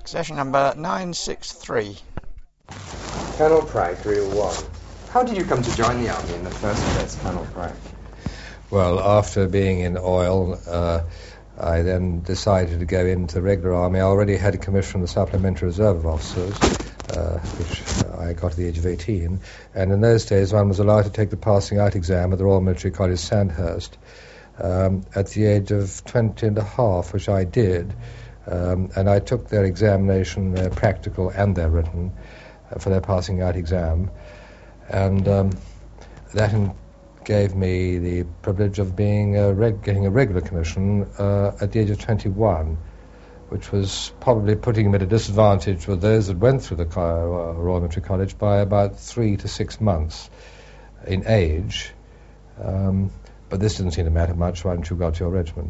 Session number 963. Colonel Pryke, Reel 1. How did you come to join the army in the first place, Colonel Pryke? Well, after being in oil, I then decided to go into the regular army. I already had a commission from the Supplementary Reserve of Officers, which I got at the age of 18. And in those days, one was allowed to take the passing out exam at the Royal Military College, Sandhurst, at the age of 20 and a half, which I did. And I took their examination, their practical and their written, for their passing out exam. And that gave me the privilege of being getting a regular commission at the age of 21, which was probably putting him at a disadvantage with those that went through the Royal Military College by about 3 to 6 months in age. But this didn't seem to matter much once you got to your regiment.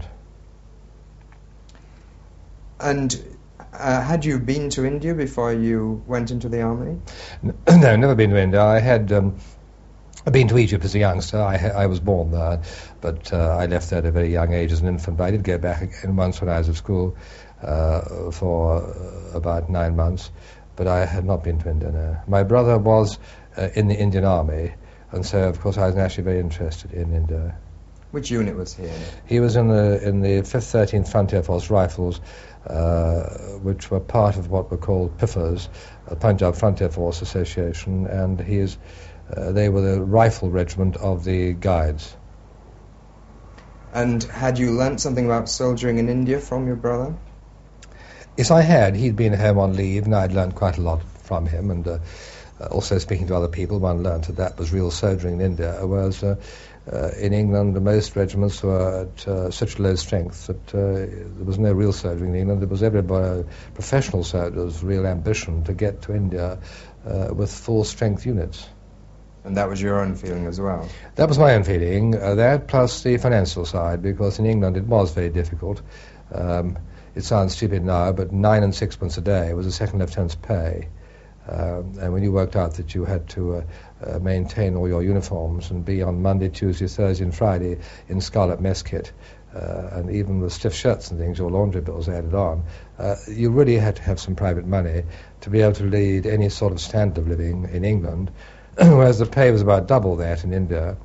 And had you been to India before you went into the army? No, never been to India. I had been to Egypt as a youngster. I was born there, but I left there at a very young age as an infant. But I did go back again once when I was at school for about 9 months. But I had not been to India, no. My brother was in the Indian Army, and so, of course, I was naturally very interested in India. Which unit was he in? He was in the 5th, 13th Frontier Force Rifles, which were part of what were called PIFAs, Punjab Frontier Force Association, and they were the rifle regiment of the Guides. And had you learnt something about soldiering in India from your brother? Yes, I had. He'd been home on leave, and I'd learned quite a lot from him, and also speaking to other people, one learnt that was real soldiering in India, whereas in England, most regiments were at such low strength that there was no real soldiering in England. It was everybody, professional soldiers, real ambition to get to India with full-strength units. And that was your own feeling as well? That was my own feeling, that plus the financial side, because in England it was very difficult. It sounds stupid now, but 9 and 6pence a day was a second lieutenant's pay. And when you worked out that you had to maintain all your uniforms and be on Monday, Tuesday, Thursday and Friday in scarlet mess kit, and even the stiff shirts and things, your laundry bills added on, you really had to have some private money to be able to lead any sort of standard of living in England, whereas the pay was about double that in India,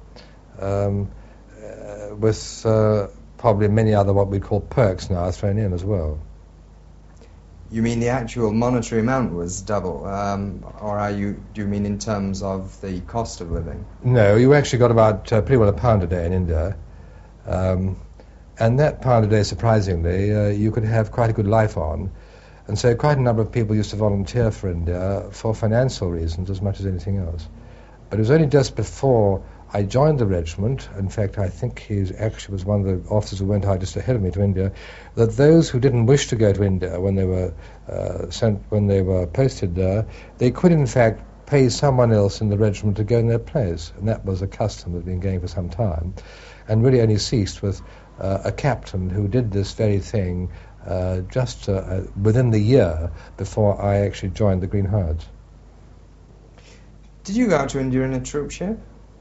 with probably many other what we'd call perks now thrown in as well. You mean the actual monetary amount was double, or do you mean in terms of the cost of living? No, you actually got about pretty well £1 a day in India, and that £1 a day, surprisingly, you could have quite a good life on, and so quite a number of people used to volunteer for India for financial reasons as much as anything else. But it was only just before I joined the regiment, in fact I think he actually was one of the officers who went out just ahead of me to India, that those who didn't wish to go to India when they were posted there, they could in fact pay someone else in the regiment to go in their place, and that was a custom that had been going for some time, and really only ceased with a captain who did this very thing just within the year before I actually joined the Green Hordes. Did you go out to India in a troop ship?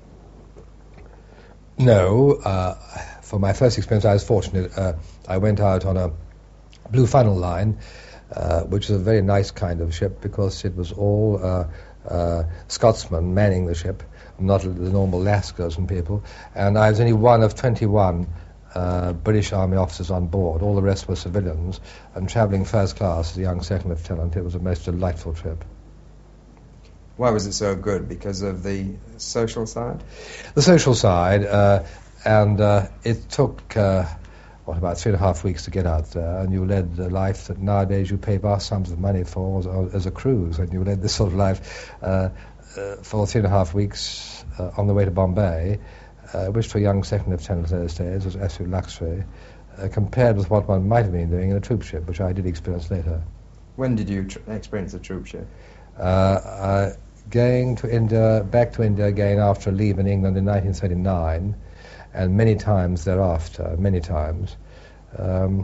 No, for my first experience I was fortunate. I went out on a Blue Funnel line, which is a very nice kind of ship because it was all Scotsmen manning the ship, not the normal Lascars and people. And I was only one of 21 British Army officers on board. All the rest were civilians, and travelling first class as a young second lieutenant, it was a most delightful trip. Why was it so good? Because of the social side? The social side, and it took, about 3.5 weeks to get out there, and you led the life that nowadays you pay vast sums of money for as a cruise, and you led this sort of life for 3.5 weeks on the way to Bombay, which for a young second lieutenant in those days was absolute luxury, compared with what one might have been doing in a troop ship, which I did experience later. When did you experience a troop ship? Going to India, back to India again after leave in England in 1939, and many times thereafter, many times. And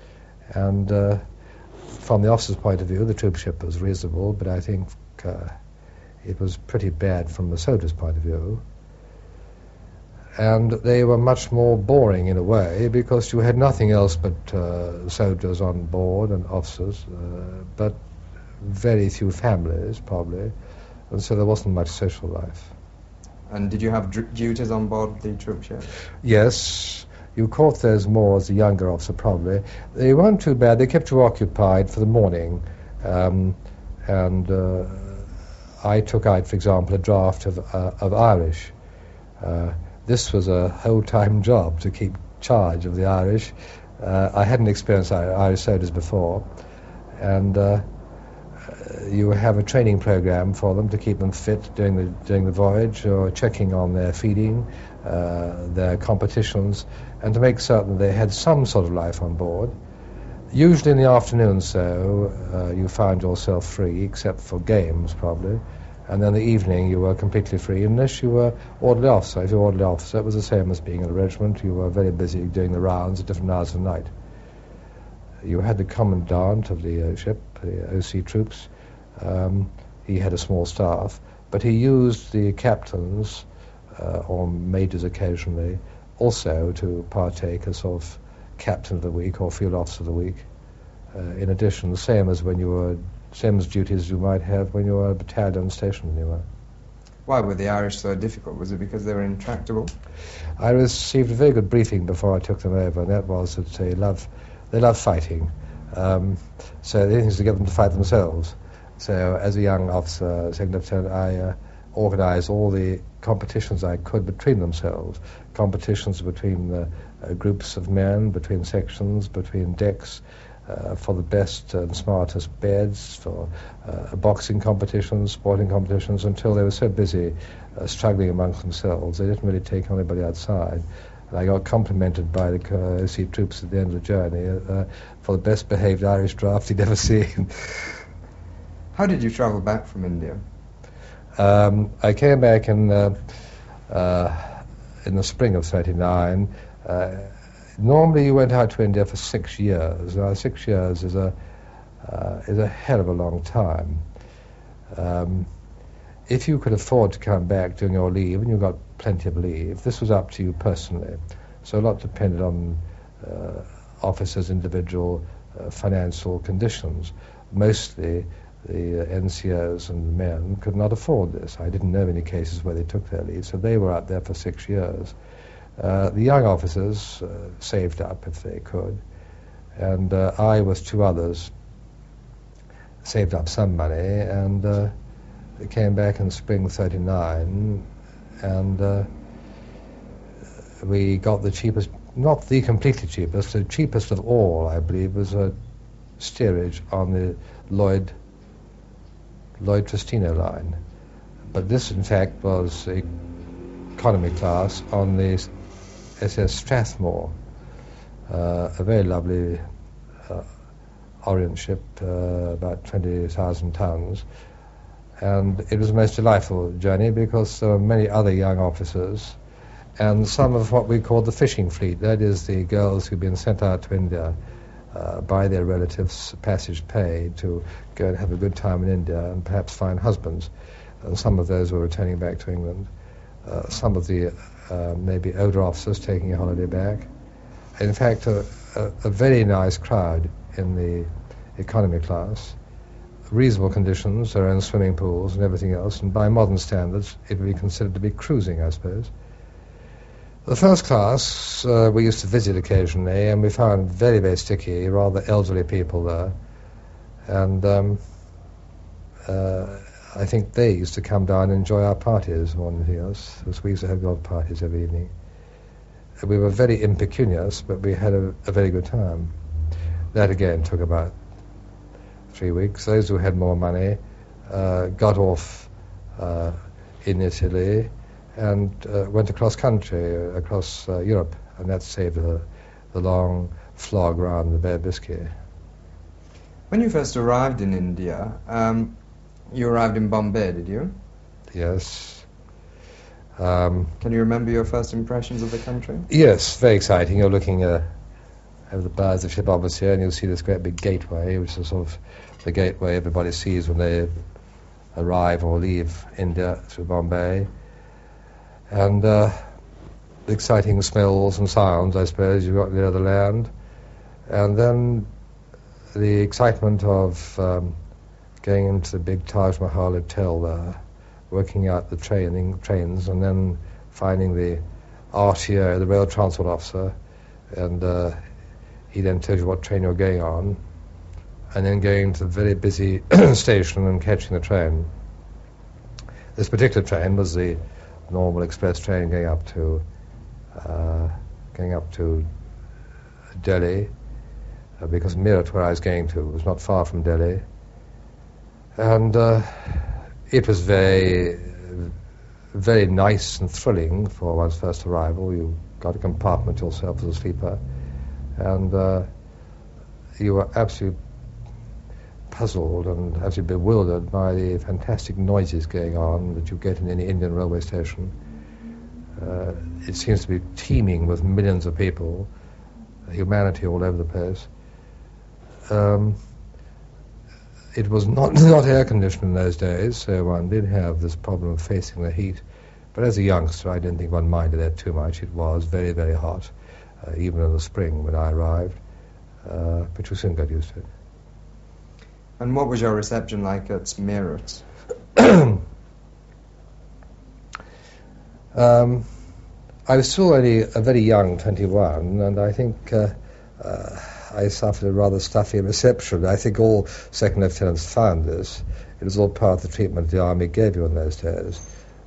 from the officer's point of view, the troop ship was reasonable, but I think it was pretty bad from the soldier's point of view. and they were much more boring in a way because you had nothing else but soldiers on board and officers, but very few families probably, and so there wasn't much social life. And did you have duties on board the troop ship? Yes, you caught those more as a younger officer probably. They weren't too bad. They kept you occupied for the morning, and I took out, for example, a draft of Irish. This was a whole-time job to keep charge of the Irish. I hadn't experienced Irish soldiers before, and you have a training program for them to keep them fit during the voyage, or checking on their feeding, their competitions, and to make certain they had some sort of life on board. Usually in the afternoon, you found yourself free, except for games probably, and then the evening you were completely free unless you were orderly officer. If you were orderly officer, it was the same as being in a regiment. You were very busy doing the rounds at different hours of the night. You had the commandant of the ship, the OC troops. He had a small staff, but he used the captains or majors occasionally also to partake as sort of captain of the week or field officer of the week. In addition, the same as duties you might have when you were a battalion stationed anywhere. Why were the Irish so difficult? Was it because they were intractable? I received a very good briefing before I took them over, and that was that they love fighting. So the thing is to get them to fight themselves. So as a young officer, second lieutenant, I organised all the competitions I could between themselves. Competitions between groups of men, between sections, between decks, for the best and smartest beds, for boxing competitions, sporting competitions, until they were so busy struggling amongst themselves they didn't really take anybody outside. And I got complimented by the OC troops at the end of the journey for the best behaved Irish draft he'd ever seen. How did you travel back from India? I came back in the spring of '39. Normally you went out to India for 6 years. Now 6 years is a hell of a long time. If you could afford to come back during your leave, and you got plenty of leave, this was up to you personally. So a lot depended on officers' individual financial conditions. Mostly the NCOs and the men could not afford this. I didn't know any cases where they took their leave, so they were out there for 6 years. The young officers saved up if they could, and I with 2 others saved up some money, and came back in spring '39, and we got the cheapest, not the completely cheapest, the cheapest of all, I believe, was a steerage on the Lloyd Tristino line. But this, in fact, was economy class on the SS Strathmore, a very lovely Orient ship, about 20,000 tons. And it was a most delightful journey because there were many other young officers and some of what we call the fishing fleet, that is the girls who've been sent out to India by their relatives, passage paid, to go and have a good time in India and perhaps find husbands. And some of those were returning back to England. Some of the maybe older officers taking a holiday back. In fact, a very nice crowd in the economy class. Reasonable conditions, their own swimming pools and everything else, and by modern standards it would be considered to be cruising, I suppose. The first class we used to visit occasionally, and we found very, very sticky, rather elderly people there. And I think they used to come down and enjoy our parties more than anything else, because we used to have golf parties every evening. We were very impecunious, but we had a very good time. That again took about 3 weeks. Those who had more money got off in Italy and went across country, across Europe, and that saved the long flog round the Bay of Biscay. When you first arrived in India, you arrived in Bombay, did you? Yes. Can you remember your first impressions of the country? Yes, very exciting. You're looking over the bows of the ship, obviously, and you'll see this great big gateway, which is sort of the gateway everybody sees when they arrive or leave India through Bombay. And exciting smells and sounds, I suppose, you got near the land. And then the excitement of going into the big Taj Mahal hotel there, working out the trains, and then finding the RTO, the rail transport officer, and he then tells you what train you're going on, and then going to the very busy station and catching the train. This particular train was the normal express train going up to Delhi, because Meerut, where I was going to, was not far from Delhi, and it was very, very nice and thrilling for one's first arrival. You got a compartment yourself as a sleeper, and you were absolutely puzzled and absolutely bewildered by the fantastic noises going on that you get in any Indian railway station. It seems to be teeming with millions of people, humanity all over the place. It was not air conditioned in those days, so one did have this problem of facing the heat. But as a youngster, I didn't think one minded that too much. It was very, very hot, even in the spring when I arrived, but you soon got used to it. And what was your reception like at Meerut? I was still only a very young 21, and I think I suffered a rather stuffy reception. I think all second lieutenants found this. It was all part of the treatment the army gave you in those days.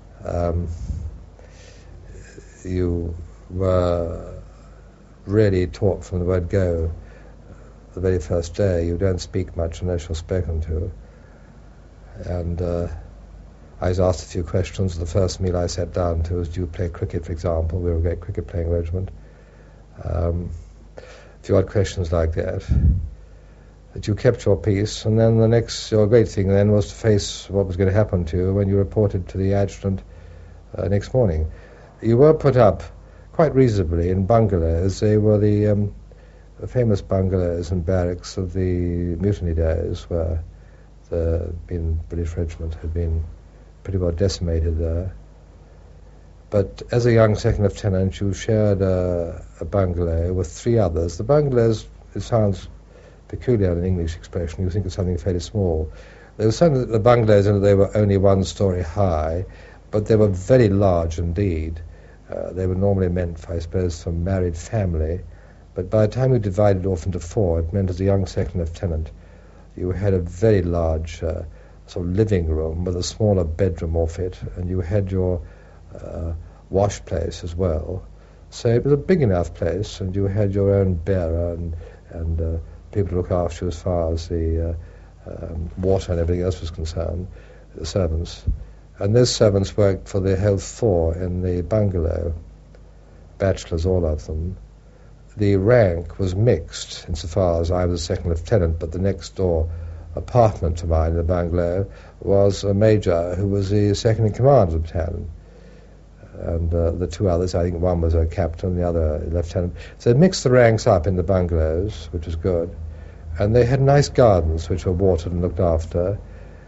You were really taught from the word go. The very first day, you don't speak much unless you're spoken to. And I was asked a few questions. The first meal I sat down to was, do you play cricket, for example? We were a great cricket-playing regiment. A few odd questions like that. That you kept your peace, and then your great thing then was to face what was going to happen to you when you reported to the adjutant next morning. You were put up quite reasonably in bungalows. They were the famous bungalows and barracks of the mutiny days, where the British regiment had been pretty well decimated there. But as a young second lieutenant, you shared a bungalow with three others. The bungalows, it sounds peculiar in an English expression, you think of something fairly small. There were some of the bungalows, and they were only 1 story high, but they were very large indeed. They were normally meant, I suppose, for married family, but by the time you divided off into 4, it meant as a young second lieutenant, you had a very large sort of living room with a smaller bedroom off it, and you had your wash place as well. So it was a big enough place, and you had your own bearer and people to look after you as far as the water and everything else was concerned, the servants. And those servants worked for the whole 4 in the bungalow, bachelors, all of them. The rank was mixed insofar as I was a second lieutenant, but the next door apartment to mine in the bungalow was a major who was the second in command of the battalion. And the 2 others, I think one was a captain, the other a lieutenant. So they mixed the ranks up in the bungalows, which was good. And they had nice gardens which were watered and looked after.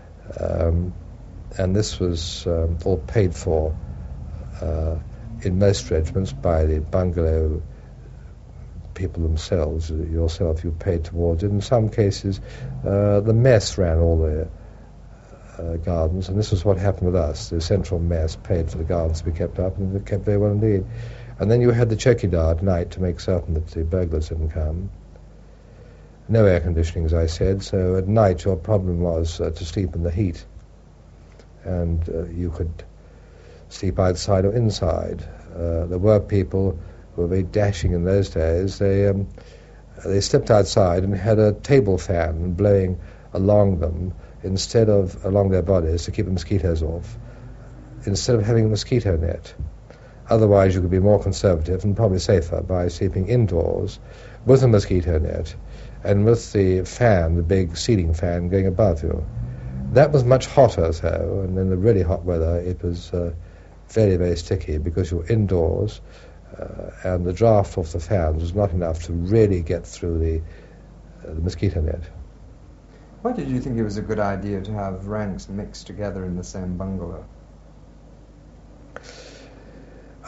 And this was all paid for in most regiments by the bungalow people themselves. Yourself, you paid towards it. In some cases, the mess ran all the gardens, and this was what happened with us. The central mess paid for the gardens to be kept up, and they kept very well indeed. And then you had the chowkidar at night to make certain that the burglars didn't come. No air conditioning, as I said, so at night your problem was to sleep in the heat. And you could sleep outside or inside. There were people who were very dashing in those days. They slept outside and had a table fan blowing along them instead of along their bodies to keep the mosquitoes off, instead of having a mosquito net. Otherwise you could be more conservative and probably safer by sleeping indoors with a mosquito net and with the fan, the big ceiling fan, going above you. That was much hotter, though, and in the really hot weather it was very, very sticky because you were indoors and the draft off the fans was not enough to really get through the mosquito net. Why did you think it was a good idea to have ranks mixed together in the same bungalow?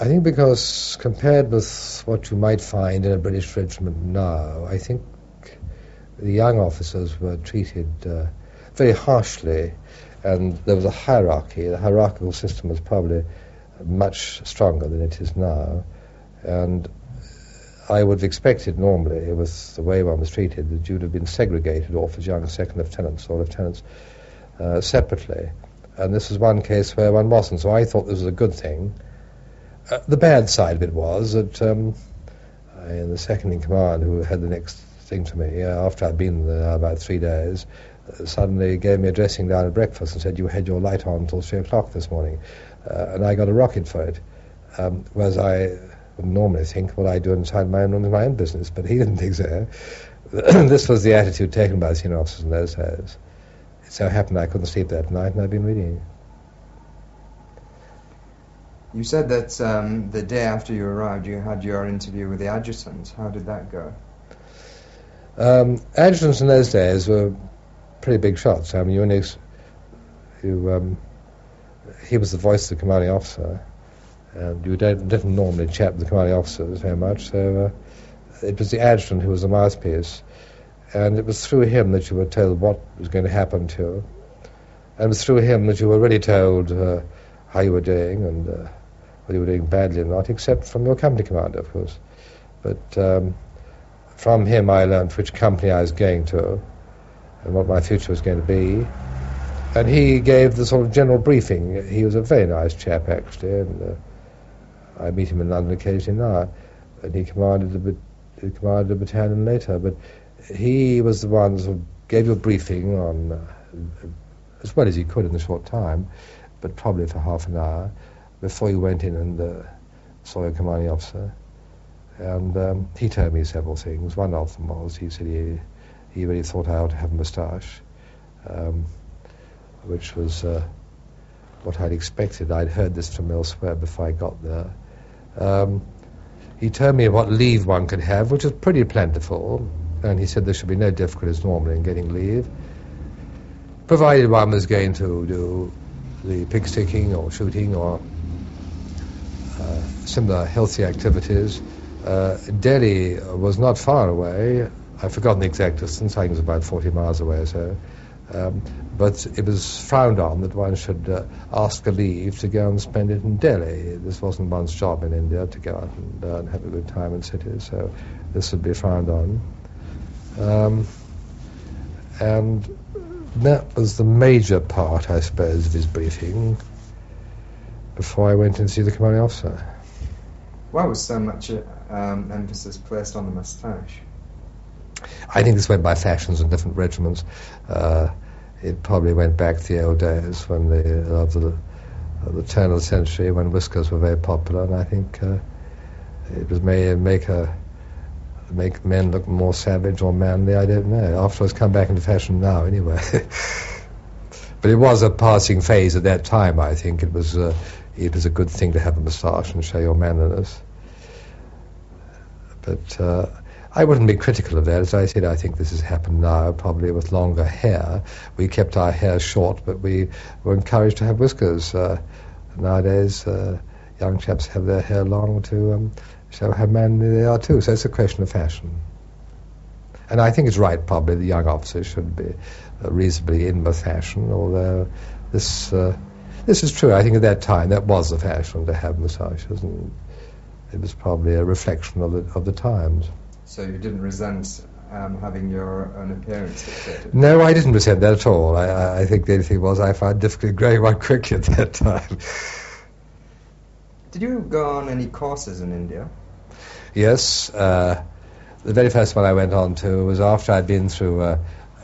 I think because compared with what you might find in a British regiment now, I think the young officers were treated very harshly, and there was a hierarchy. The hierarchical system was probably much stronger than it is now, and I would have expected normally, with the way one was treated, that you'd have been segregated off as young second lieutenants or lieutenants separately. And this was one case where one wasn't, so I thought this was a good thing. The bad side of it was that the second in command, who had the next thing to me, after I'd been there about 3 days, suddenly gave me a dressing down at breakfast and said, "You had your light on until 3 o'clock this morning." And I got a rocket for it. Whereas I would normally think what I do inside my own room is my own business, but he didn't think so. This was the attitude taken by the senior officers in those days. It so happened I couldn't sleep that night, and I'd been reading. You said that the day after you arrived, you had your interview with the adjutant. How did that go? Adjutants in those days were pretty big shots. I mean, he was the voice of the commanding officer, and you didn't normally chat with the commanding officers very much, so it was the adjutant who was the mouthpiece, and it was through him that you were told what was going to happen to you, and it was through him that you were really told how you were doing, and whether you were doing badly or not, except from your company commander, of course. But from him I learned which company I was going to, and what my future was going to be. And he gave the sort of general briefing. He was a very nice chap, actually, and I meet him in London occasionally now. And he commanded a battalion later. But he was the one who gave you a briefing on, as well as he could in a short time, but probably for half an hour, before you went in and saw your commanding officer. And he told me several things. One of them was, he said he really thought I ought to have a moustache. Which was what I'd expected. I'd heard this from elsewhere before I got there. He told me what leave one could have, which was pretty plentiful, and he said there should be no difficulties normally in getting leave, provided one was going to do the pig sticking or shooting or similar healthy activities. Delhi was not far away. I've forgotten the exact distance. I think it was about 40 miles away or so. But it was frowned on that one should ask a leave to go and spend it in Delhi. This wasn't one's job in India to go out and have a good time in cities, so this would be frowned on. And that was the major part, I suppose, of his briefing before I went in to see the commanding officer. Why was so much emphasis placed on the moustache? I think this went by fashions in different regiments. It probably went back to the old days when the turn of the century, when whiskers were very popular, and I think it was make men look more savage or manly. I don't know. After it's come back into fashion now, anyway. But it was a passing phase at that time. I think it was a good thing to have a moustache and show your manliness. But I wouldn't be critical of that. As I said, I think this has happened now, probably with longer hair. We kept our hair short, but we were encouraged to have whiskers. Nowadays, young chaps have their hair long to show how manly they are too. So it's a question of fashion. And I think it's right, probably, the young officers should be reasonably in with fashion, although this is true. I think at that time that was the fashion to have moustaches, and it was probably a reflection of the times. So you didn't resent having your own appearance dictated? No, I didn't resent that at all. I think the only thing was I found difficult growing one quickly at that time. Did you go on any courses in India? Yes. The very first one I went on to was after I'd been through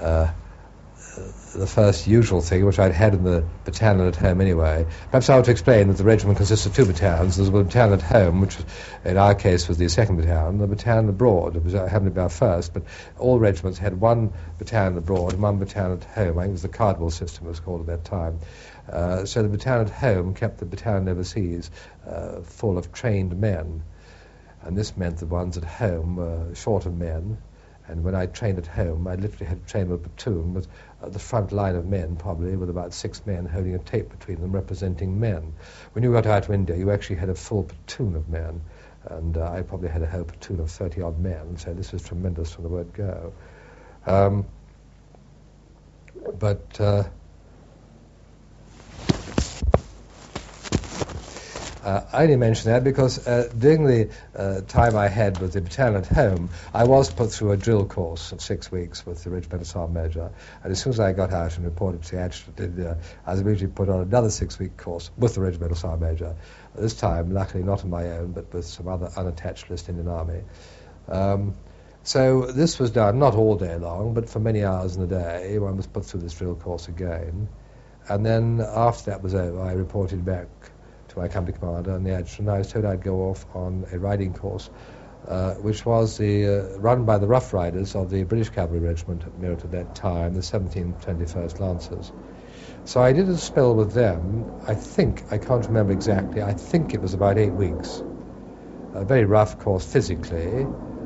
the first usual thing, which I'd had in the battalion at home anyway. Perhaps I ought to explain that the regiment consists of two battalions. There's a battalion at home, which in our case was the 2nd Battalion, the battalion abroad. It happened to be our first, but all regiments had one battalion abroad and one battalion at home. I think it was the Cardwell system it was called at that time. So the battalion at home kept the battalion overseas full of trained men. And this meant the ones at home were short of men, And when I trained at home, I literally had to train with a platoon with the front line of men, probably, with about 6 men holding a tape between them representing men. When you got out to India, you actually had a full platoon of men. And I probably had a whole platoon of 30-odd men, so this was tremendous from the word go. I only mention that because during the time I had with the battalion at home, I was put through a drill course of 6 weeks with the regimental sergeant major, and as soon as I got out and reported to the adjutant, I was immediately put on another 6-week course with the regimental sergeant major, this time luckily not on my own but with some other unattached West Indian Army. So this was done not all day long, but for many hours in the day. One was put through this drill course again, and then after that was over, I reported back to my company commander and the adjutant. I was told I'd go off on a riding course, which was run by the Rough Riders of the British Cavalry Regiment at Meerut at that time, the 17th 21st Lancers. So I did a spell with them. I can't remember exactly, I think it was about 8 weeks. A very rough course physically.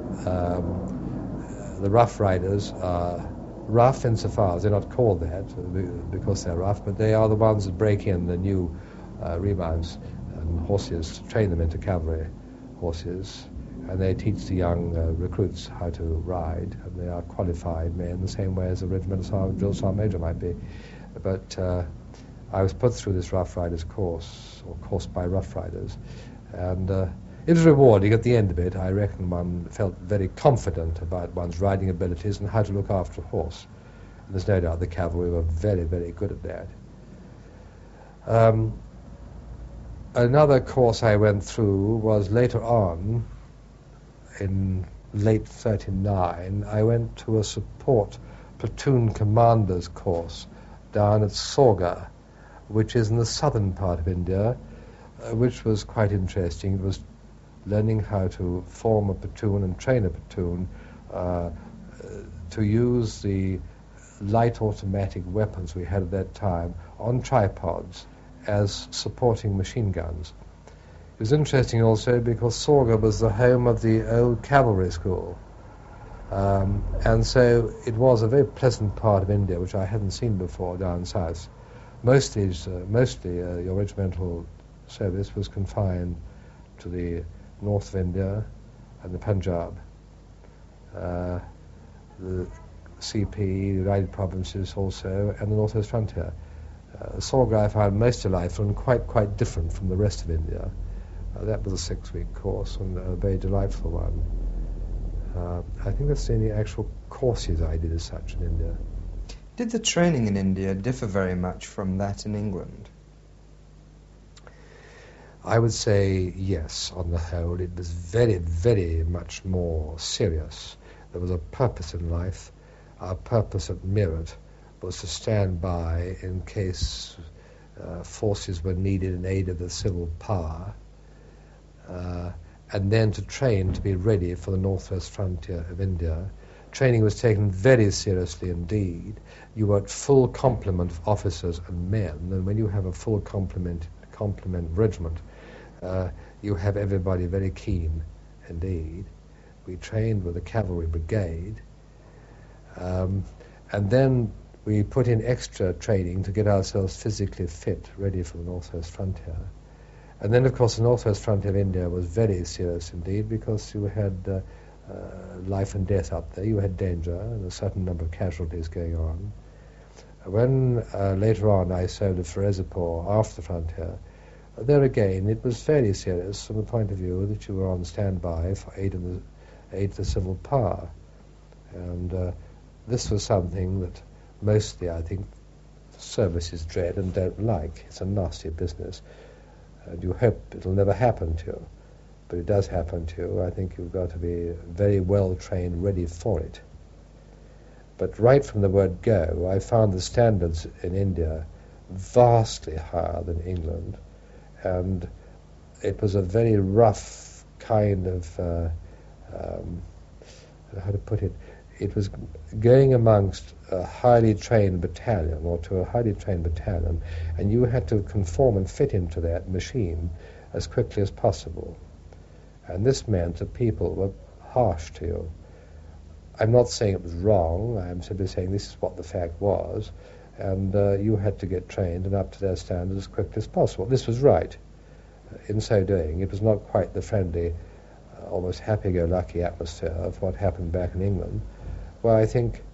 The Rough Riders are rough insofar as they're not called that because they're rough, but they are the ones that break in the new remounts and horses to train them into cavalry horses, and they teach the young recruits how to ride, and they are qualified men the same way as a regimental drill sergeant major might be. But I was put through this Rough Riders course, or course by Rough Riders, and it was rewarding. At the end of it, I reckon one felt very confident about one's riding abilities and how to look after a horse. And there's no doubt the cavalry were very, very good at that. Another course I went through was later on, in late 39, I went to a support platoon commander's course down at Sorga, which is in the southern part of India, which was quite interesting. It was learning how to form a platoon and train a platoon to use the light automatic weapons we had at that time on tripods as supporting machine guns. It was interesting also because Sorga was the home of the old cavalry school, and so it was a very pleasant part of India which I hadn't seen before down south. Mostly your regimental service was confined to the north of India and the Punjab, the CP, the United Provinces also, and the northwest frontier. Sorga I found most delightful and quite different from the rest of India. That was a 6-week course and a very delightful one. I think that's the only actual courses I did as such in India. Did the training in India differ very much from that in England? I would say yes, on the whole. It was very, very much more serious. There was a purpose in life. Our purpose at Meerut was to stand by in case forces were needed in aid of the civil power, and then to train to be ready for the northwest frontier of India. Training was taken very seriously indeed. You were at full complement of officers and men, and when you have a full complement regiment, you have everybody very keen indeed. We trained with a cavalry brigade, and then we put in extra training to get ourselves physically fit, ready for the northwest frontier. And then, of course, the northwest frontier of India was very serious indeed, because you had life and death up there. You had danger and a certain number of casualties going on. When later on I served at Firozpur after the frontier, there again it was fairly serious from the point of view that you were on standby for aid to the civil power. And this was something that mostly, I think, services dread and don't like. It's a nasty business, and you hope it'll never happen to you. But it does happen to you. I think you've got to be very well trained, ready for it. But right from the word go, I found the standards in India vastly higher than England, and it was a very rough kind of, how to put it, it was going amongst a highly trained battalion, or to a highly trained battalion, and you had to conform and fit into that machine as quickly as possible. And this meant that people were harsh to you. I'm not saying it was wrong, I'm simply saying this is what the fact was, and you had to get trained and up to their standards as quickly as possible. This was right. In so doing, it was not quite the friendly, almost happy-go-lucky atmosphere of what happened back in England, where I think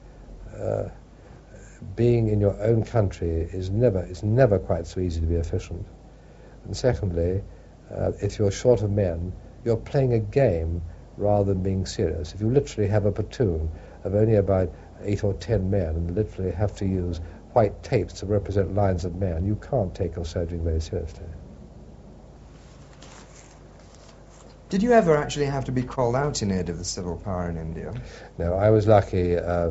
being in your own country is never quite so easy to be efficient. And secondly, if you're short of men, you're playing a game rather than being serious. If you literally have a platoon of only about 8 or 10 men and literally have to use white tapes to represent lines of men, you can't take your soldiering very seriously. Did you ever actually have to be called out in aid of the civil power in India? No, I was lucky. At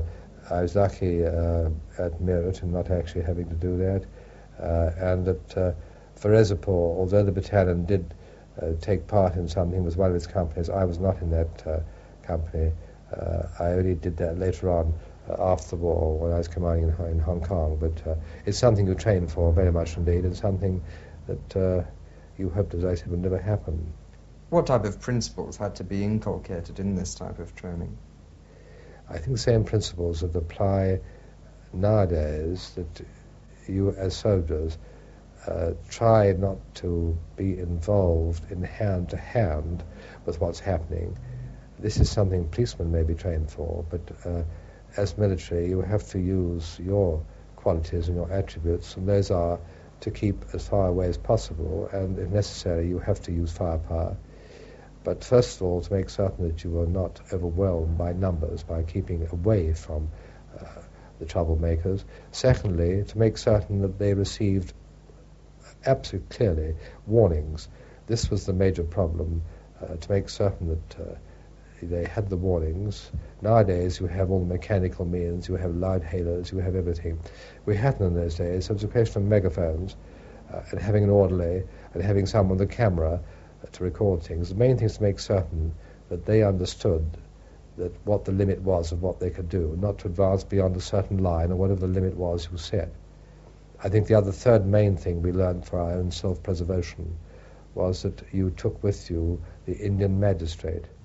Meerut in not actually having to do that, and at Ferozepur, although the battalion did take part in something, was one of its companies. I was not in that company. I only did that later on after the war when I was commanding in Hong Kong. But it's something you train for very much indeed, and something that you hoped, as I said, would never happen. What type of principles had to be inculcated in this type of training? I think the same principles that apply nowadays, that you as soldiers try not to be involved in hand-to-hand with what's happening. This is something policemen may be trained for, but as military you have to use your qualities and your attributes, and those are to keep as far away as possible, and if necessary you have to use firepower. But first of all, to make certain that you are not overwhelmed by numbers, by keeping away from the troublemakers. Secondly, to make certain that they received absolutely clearly warnings. This was the major problem, to make certain that they had the warnings. Nowadays you have all the mechanical means, you have loudhailers, you have everything. We hadn't in those days, so it was a question of megaphones and having an orderly and having someone with a camera to record things. The main thing is to make certain that they understood that what the limit was of what they could do, not to advance beyond a certain line or whatever the limit was you set. I think the third main thing we learned for our own self-preservation was that you took with you the Indian magistrate.